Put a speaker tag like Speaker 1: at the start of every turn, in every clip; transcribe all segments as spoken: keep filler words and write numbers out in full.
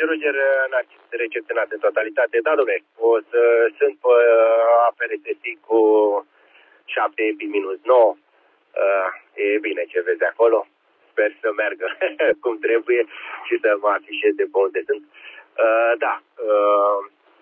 Speaker 1: Roger Narcis, recepționat în totalitate. Da, dom'le, o să sunt pe A F R S S cu șapte E P I minus nouă. Uh, e bine ce vezi acolo. Sper să meargă cum trebuie și să mă afișez de pe unde sunt. Uh, da. Uh,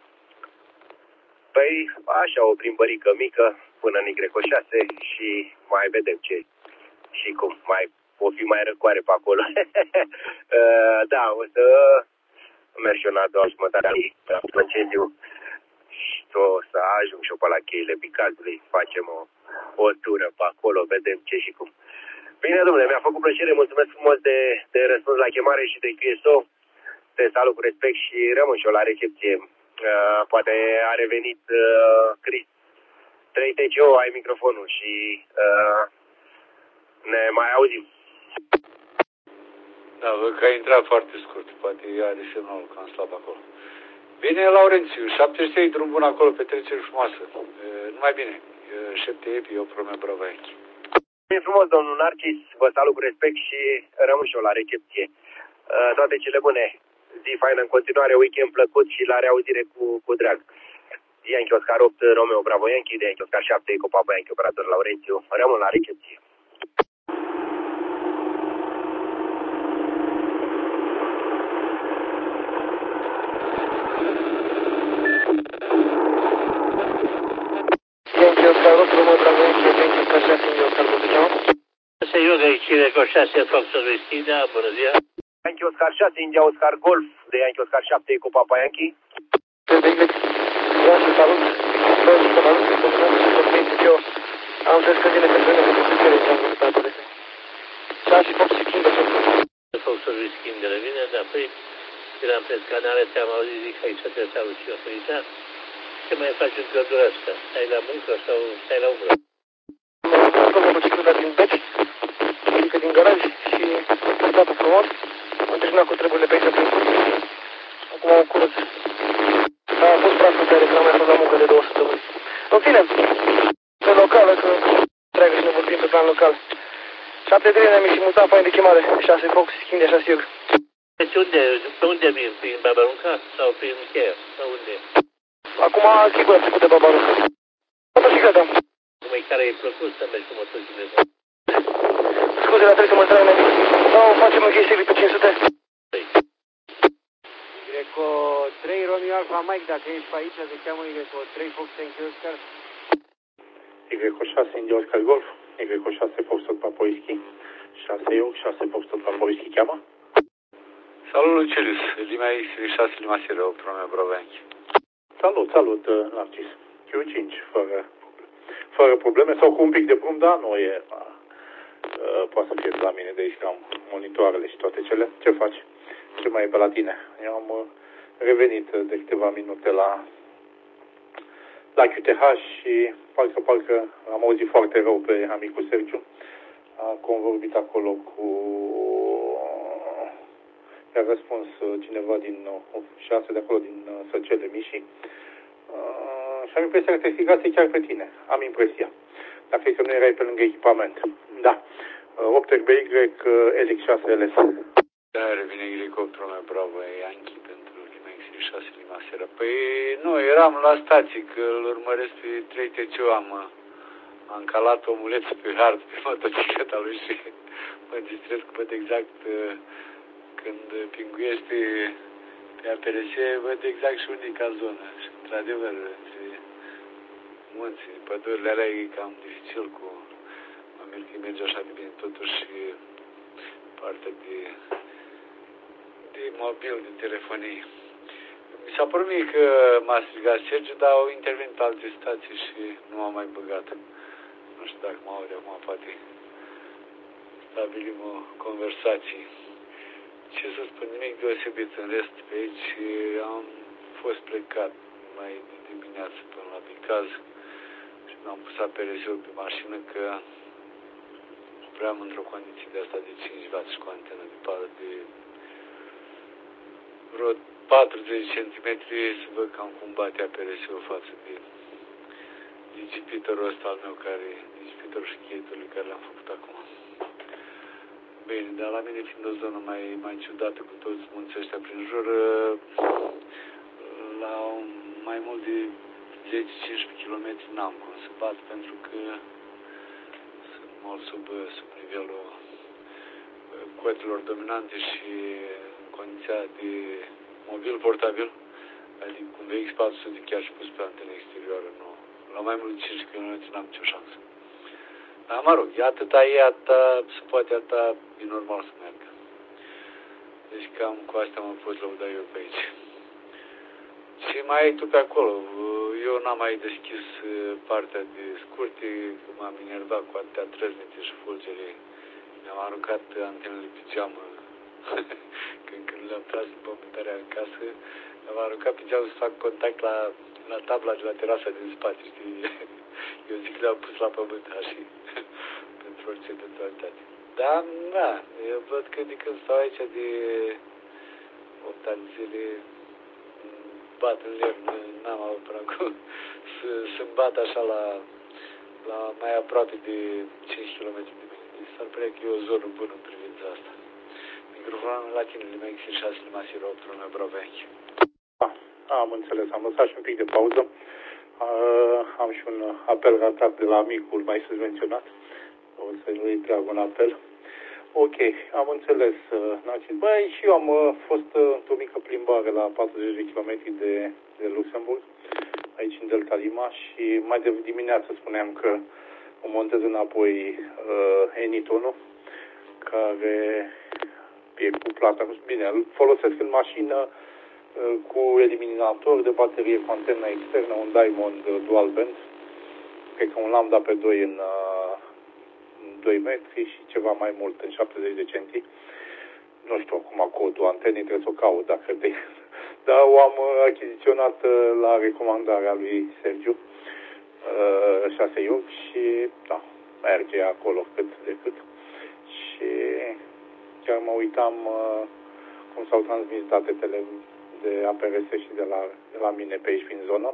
Speaker 1: păi, așa, o plimbărică mică până în Y șase și mai vedem ce și cum. Mai o fi mai răcoare pe acolo. uh, da, o să merg și eu la doua jumătate la Plăceziu și o să ajung și eu pe la cheile Bicazului. Facem o, o tură pe acolo, vedem ce și cum. Bine, domnule, mi-a făcut plăcere, mulțumesc frumos de, de răspuns la chemare și de Q S O. Te salut cu respect și rămân și eu la recepție. Uh, poate a revenit uh, Chris. trei T C O, ai microfonul și uh, ne mai auzim.
Speaker 2: Da, văd că a intrat foarte scurt, poate are semnalul cam slab acolo. Bine, Laurențiu, șaptezeci și trei, drum bun acolo, petrecere frumoasă. Uh, numai bine, uh, șapte E P I, o promă brava aici.
Speaker 1: Bine frumos, domnul Narcis, vă salut cu respect și rămân și eu la recepție. Uh, toate cele bune, zi faină în continuare, weekend plăcut și la reauzire cu, cu drag. Yankee Oscar opt, Romeo Bravo Yankee, de Yankee Oscar șapte, Eco Papa Yankee, operator Laurențiu, rămân la recepție.
Speaker 3: Yankee Oscar opt, Romeo Bravo Yankee, Yankee Oscar șase, Yankee Oscar opt.
Speaker 4: Se Yoga Chile con șase, Foxtrot Vestina, bună ziua.
Speaker 1: Yankee Oscar șase, India Oscar Golf, de Yankee Oscar șapte, Eco Papa Yankee.
Speaker 3: Vreau să salut, vreau să salut, eu am înțeles că vine pentru mine, pentru că aici am văzut acolo. șase, Fox și King,
Speaker 4: Foxtrot Vestina, vine, dar păi, eram pe canale, te-am auzit, zic, aici trebuie să auzi și eu, păi, da, ce mai faci în căldura asta? Stai la muncă sau stai la umbră?
Speaker 3: Acolo cu ciclul din beci, adică din garaj și am stat frumos, am terminat cu treburile pe aici prin sus, acum am curăț. A fost prea putere, că n-am mai fost la muncă de două săptămâni. În fine, pe locală, că treagă și ne vorbim pe plan local. șapte trei ne-am ieșit mutat, fain de chemare, șase Fox, schimb de șase Iug.
Speaker 4: Deci unde, pe unde vin? Prin Babarunca sau prin Cheia? Sau unde?
Speaker 3: Acum, sigur, am trecut de Babarunca. Motocicleta.
Speaker 4: Numai care e plăcut să mergi cu motocicleta?
Speaker 3: Scuze, dar trebuie să mă trag, sau facem în chestii pe cinci sute?
Speaker 5: Greco trei, Romeo Alfa Mike, dacă ești pe aici, se cheamă Greco trei, Fox Yankee Oscar.
Speaker 6: Greco șase, India Oscar Golf, Greco șase, Foxtrot Papa Whisky, șase Iug, șase Foxtrot Papa Whisky, cheamă?
Speaker 2: Salut, Lucilius, Lima X șase, Lima Sierra, o promă brava Yankee.
Speaker 6: Salut, salut, Narcis. Q cinci, fără, fără probleme sau cu un pic de prum, da, nu e... Uh, poate să fie de la mine de aici, că am monitoarele și toate cele. Ce faci? Ce mai e pe la tine? Eu am uh, revenit de câteva minute la la Q T H și parcă, parcă am auzit foarte rău pe amicul Sergiu. Am vorbit acolo cu... i-a răspuns cineva din șase de acolo, din Săcele Mișii. Uh, și am impresia că te strigați chiar pe tine. Am impresia. Dar cred că nu erai pe lângă echipament. Da. opt R B Y L X șase L S.
Speaker 2: Da, revine elicopterul meu, bravo, Yankee pentru Lima X șase, Lima Sierra. Păi nu, eram la stație, că îl urmăresc pe trei T C O, am, am calat omulețul pe hard pe motocicleta lui și mă distrez că văd exact când pinguiești pe, pe A P R S, văd exact și unde e ca zonă. Și într-adevăr, munții, pădurile alea e cam dificil cu... Mă mir că merge așa de bine totuși partea de, de mobil, de telefonie. Mi s-a părut mie că m-a strigat Sergiu, dar au intervenit alte stații și nu m-am mai băgat. Nu știu dacă mă aude acum, poate stabilim o conversație. Ce să spun, nimic deosebit în rest. Pe aici am fost plecat mai de dimineață până la Bicaz și mi-am pus A P R S-ul pe mașină că vreau într-o condiție de asta de cinci watt și cu antenă de pală de vreo patruzeci de centimetri să văd cam cum bate A P R S-ul față de digipitorul ăsta al meu, care digipitorul și cheietorul care l-am făcut acum. Bine, dar la mine fiind o zonă mai, mai ciudată cu toți munții ăștia prin jur, zece cincisprezece kilometri n-am cum să bat pentru că sunt mult sub, sub nivelul cotelor dominante și în condiția de mobil portabil, adică cu V X patru sute chiar și pus pe antene exterioară, nu. La mai mult de cinci kilometri n-am nicio șansă. Dar mă rog, e atâta e, atâta se poate, atâta e normal să meargă. Deci cam cu asta mă pot lăuda eu pe aici. Ce mai ai tu pe acolo? Eu n-am mai deschis partea de scurte, că m-am enervat cu atâtea trăznite și fulgere. Mi-am aruncat antenele pe geamă când, când le-am tras în pământarea în casă. Mi-am aruncat pe geamă să fac contact la, la tabla de la terasa din spate, știi? Eu zic că le-am pus la pământ așa pentru orice eventualitate. Dar, da, eu văd că de când stau aici de opt ani zile, bat în lemn, n-am avut până acum să, să-mi bat așa la, la mai aproape de cinci kilometri de mine. Deci s-ar părea că e o zonă bună în privința asta. Microfonul la tine, Lima X șase, Lima Sierra opt, Romeo Bravo Yankee.
Speaker 6: Da, am înțeles, am lăsat și un pic de pauză. Uh, am și un apel ratat de la amicul mai sus menționat. O să-i trag un apel. Ok, am înțeles, Narcis. Băi, și eu am uh, fost uh, într-o mică plimbare la patruzeci de kilometri de, de Luxemburg, aici în Delta Lima, și mai de dimineață spuneam că îmi montez înapoi uh, Enitonul, care e cu plata. Bine, îl folosesc în mașină uh, cu eliminator de baterie cu antenă externă, un Diamond dual band, cred că un lambda pe doi în... Uh, doi metri și ceva mai mult, în șaptezeci de centi. Nu știu acum codul antenei, trebuie să o caut dacă de... Dar o am achiziționat la recomandarea lui Sergiu, șase i opt, și da, merge acolo cât de cât. Și chiar mă uitam cum s-au transmis datele de A P R S și de la, de la mine pe aici prin zonă.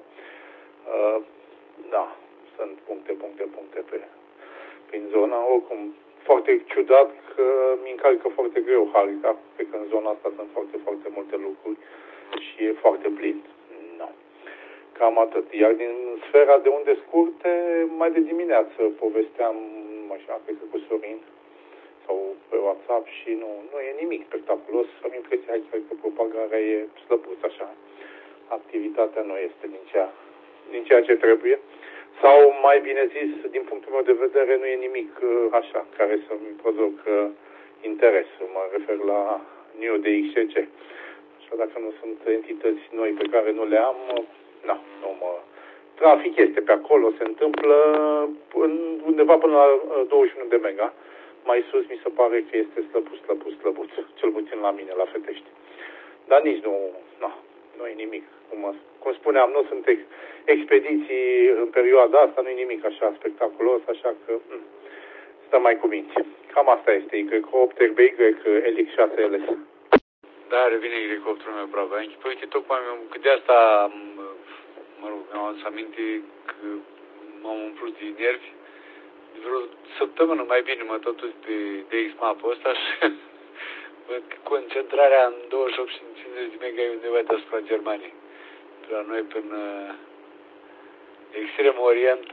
Speaker 6: Da, sunt puncte, puncte, puncte pe prin zona, oricum, foarte ciudat că mi încalcă foarte greu harita, pe că în zona asta sunt foarte, foarte multe lucruri și e foarte plin. No. Cam atât. Iar din sfera de unde scurte, mai de dimineață povesteam, așa, cred că cu Sorin, sau pe WhatsApp, și nu, nu e nimic spectaculos. Am impresia chiar că propagarea e slăbuță, așa. Activitatea nu este din ceea, din ceea ce trebuie. Sau, mai bine zis, din punctul meu de vedere, nu e nimic așa care să-mi producă interes. Mă refer la Neo D X C. Așa, dacă nu sunt entități noi pe care nu le am, na, nu mă... Trafic este pe acolo, se întâmplă undeva până la douăzeci și unu de mega. Mai sus mi se pare că este slăbuț, slăbuț, slăbuț, cel puțin la mine, la Fetești. Dar nici nu, na, nu e nimic. Cum, cum spuneam, nu sunt ex, expediții în perioada asta, nu e nimic așa spectaculos, așa că m- stă mai cu minți. Cam asta este Y opt R B Y L X șase L S.
Speaker 2: Da, revine Y opt Romeo Bravo Yankee. Păi, uite, tocmai că de asta, mă rog, mi-am adus aminte că m-am umplut de nervi. De vreo săptămână mai bine mă tot uit pe D X Map-ul ăsta și văd că concentrarea în douăzeci și opt și în cincizeci de mega e undeva deasupra Germaniei. La noi până extrem orient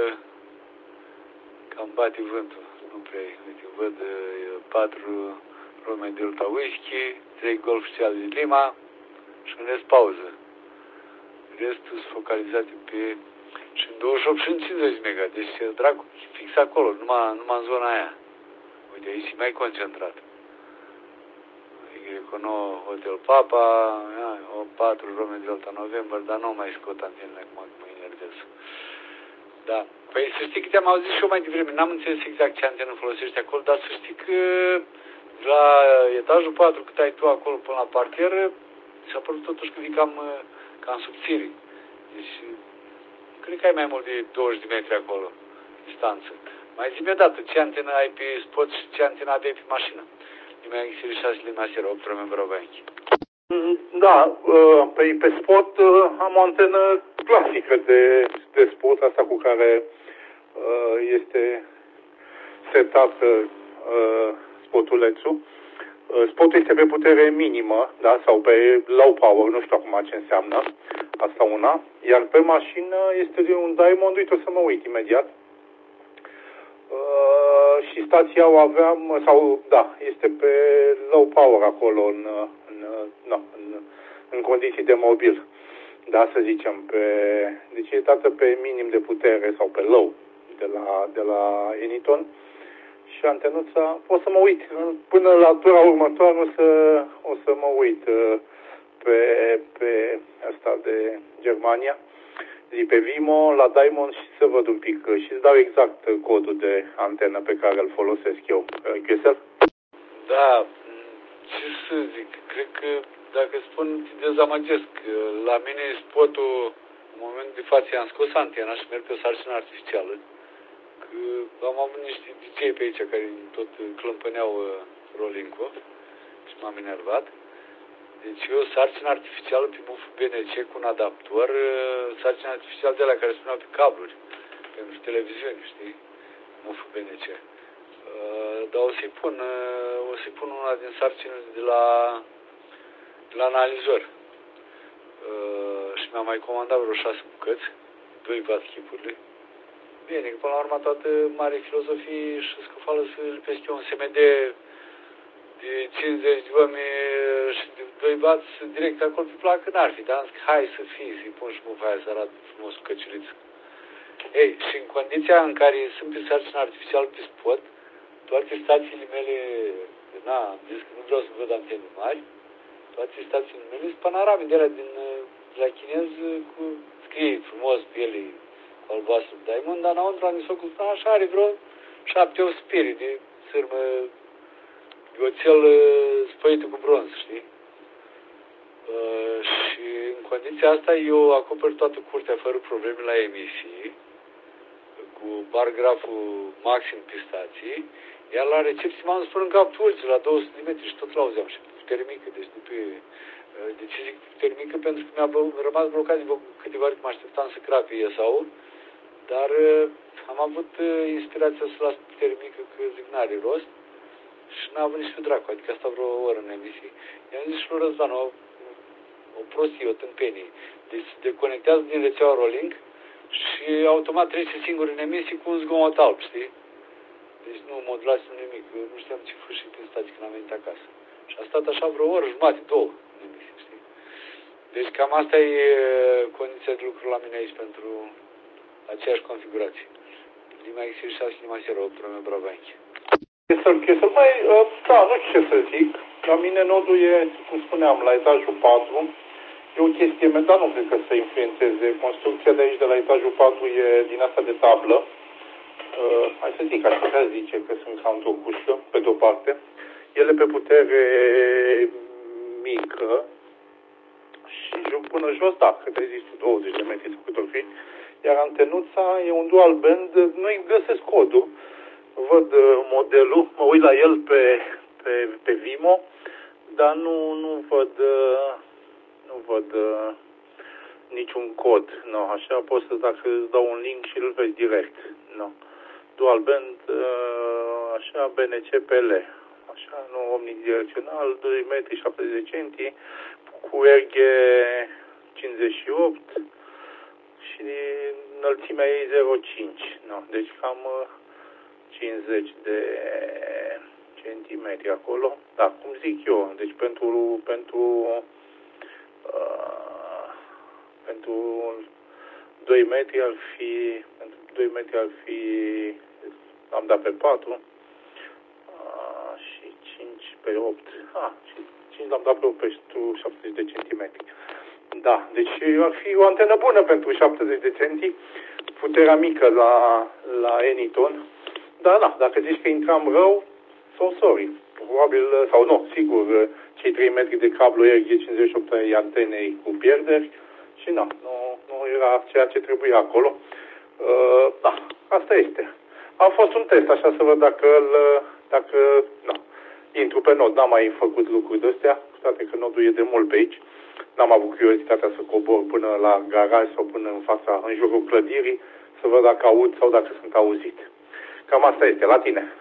Speaker 2: cam bate vântul. Nu prea, uite, văd patru Romeo Delta Whisky, trei Golf Charlie de Lima și în rest pauză. Restul sunt focalizate pe și în douăzeci și opt și în cincizeci de mega. Deci, dragul, fix acolo, numai, numai în zona aia. Uite, aici e mai concentrat. Y nouă Hotel Papa, O patru Romeo Delta November, dar nu mai scot antenele acum că mă enervez. Da. Păi să știi că te-am auzit și eu mai devreme, n-am înțeles exact ce antenă folosești acolo, dar să știi că la etajul patru, cât ai tu acolo până la parter, s-a părut totuși că vii cam, cam subțire. Deci, cred că ai mai mult de douăzeci de metri acolo, distanță. Mai zi-mi odată, ce antenă ai pe spot și ce antenă aveai pe mașină? Lima X șase, Lima Sierra opt, Romeo Bravo Yankee.
Speaker 6: Da, pe, pe spot am o antenă clasică de, de spot, asta cu care este setat spotulețul. Spotul este pe putere minimă, da, sau pe low power, nu știu acum ce înseamnă. Asta una. Iar pe mașină este un Diamond, uite, o să mă uit imediat. Uh, și stația o aveam, sau, da, este pe low power acolo, în, în, no, în, în condiții de mobil. Da, să zicem, pe, deci e dată pe minim de putere sau pe low de la, de la Eniton. Și antenuța, pot să mă uit, până la tura următoare o să, o să mă uit pe, pe asta de Germania, zi pe Vimo, la Diamond și să văd un pic și îți dau exact codul de antenă pe care îl folosesc eu. Ghisel?
Speaker 2: Da, ce să zic, cred că dacă spun, te dezamăgesc. La mine spotul, în momentul de față, i-am scos antena și merg pe sarcină artificială. Că am avut niște D J pe aici care tot clămpăneau rolling-ul și m-am enervat. Deci eu sarcină artificială pe buf B N C cu un adaptor, sarcină artificială de alea care spuneau pe cabluri, pentru televiziuni, știi? Buf B N C. Dar o să-i pun, o să-i pun una din sarcinile de la, de la analizor. Și mi-am mai comandat vreo șase bucăți, doi bat chipurile. Bine, că până la urmă toată mare filozofie și scăfală să lipesc eu un S M D de cincizeci de oameni și de doi bați direct acolo pe placă, n-ar fi, dar am zis că hai să fie, să-i pun și bufa aia să arată frumos cu căciuliță. Ei, și în condiția în care sunt pe sarcină artificială pe spot, toate stațiile mele, na, am zis că nu vreau să văd antene mari, toate stațiile mele sunt panorame de alea din, de la chinez cu scrie frumos pe ele, cu albastru Diamond, dar înăuntru am zis-o cu așa are vreo șapte opt spiri de sârmă, de oțel spăită cu bronz, știi? Uh, și în condiția asta eu acopăr toată curtea fără probleme la emisii, cu bargraful maxim pe stații, iar la recepție m-am spus în cap tulți la două sute de metri și tot l-auzeam și putere mică, deci nu pe... De ce zic putere mică? Pentru că mi-a rămas blocat de câteva ori că mă așteptam să crape E S A-ul, dar am avut inspirația să las putere mică că zic n-are rost și n-a avut nici pe dracu, adică asta vreo oră în emisie. I-am zis și lui Răzvan, o, o prostie, o tâmpenie. Deci se deconectează din rețeaua rolling și automat trece singur în emisie cu un zgomot alb, știi? Deci nu modulați nimic, eu nu știam ce fâșii prin stații când am venit acasă. Și a stat așa vreo oră, jumătate, două în emisie, știi? Deci cam asta e condiția de lucru la mine aici pentru aceeași configurație. Lima X șase, Lima zero opt, Romeo Bravo Yankee.
Speaker 6: Să mai, da, nu știu ce să zic. La mine nodul e, cum spuneam, la etajul patru. E o chestie, dar nu cred că să influențeze. Construcția de aici, de la etajul patru, e din asta de tablă. Uh, hai să zic, aș putea zice că sunt ca într-o cușcă, pe de-o parte. Ele pe putere mică și până jos, da, că trezis douăzeci de metri sau cât o fi. Iar antenuța e un dual band, nu-i găsesc codul. Văd uh, modelul, mă uit la el pe, pe, pe Vimo, dar nu, nu văd, uh, nu văd uh, niciun cod. No, așa poți să, dacă îți dau un link și îl vezi direct. No. Dual band, uh, așa, B N C P L, așa, nu omnidirecțional, doi metri șaptezeci de centi, cu R G cincizeci și opt și înălțimea ei zero virgulă cinci. No, deci cam uh, cincizeci de centimetri acolo. Da, cum zic eu, deci pentru pentru uh, pentru doi metri ar fi pentru doi metri ar fi am dat pe patru uh, și cinci pe opt. Ah, și cinci l-am dat pe opt pentru șaptezeci de centimetri. Da, deci ar fi o antenă bună pentru șaptezeci de centi, puterea mică la la Eniton. Da, da, dacă zici că intram rău, so sorry. Probabil, sau nu, sigur, cei trei metri de cablu R G cincizeci și opt ai antenei cu pierderi și na, nu, nu era ceea ce trebuia acolo. Uh, da, asta este. A fost un test, așa să văd dacă, dacă na, intru pe nod. N-am mai făcut lucruri de-astea, cu toate că nodul e de mult pe aici. N-am avut curiozitatea să cobor până la garaj sau până în fața, în jurul clădirii, să văd dacă aud sau dacă sunt auzit. Cam asta este, la tine.